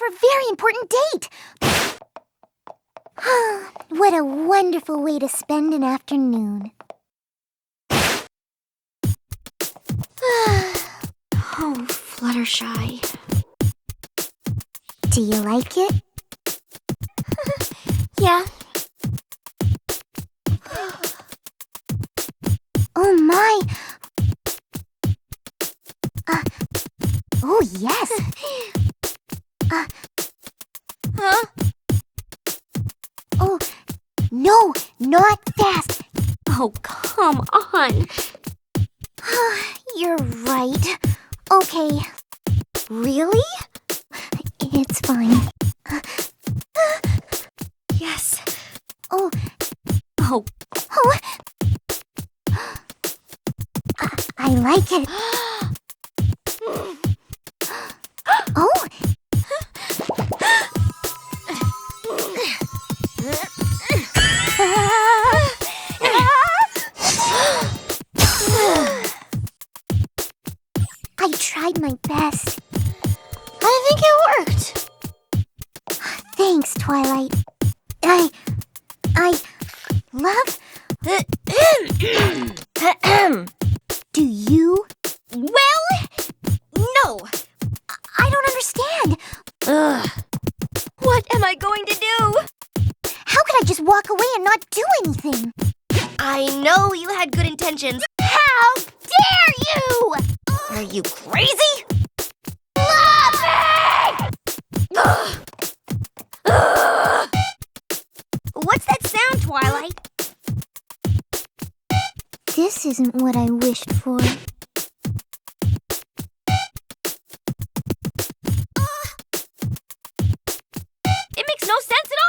a very important date. What a wonderful way to spend an afternoon. Oh, Fluttershy. Do you like it? Yeah. Oh my! Oh yes! Huh? Oh, no, not fast! Oh, come on. You're right. Okay. Really? It's fine. Yes. Oh, Oh. oh! I like it. Oh! I tried my best. I think it worked. Thanks, Twilight. I love... Do you? Well, no. I don't understand. Ugh. What am I going to do? How could I just walk away and not do anything? I know you had good intentions. How dare you! Are you crazy? Love What's that sound, Twilight? This isn't what I wished for. It makes no sense at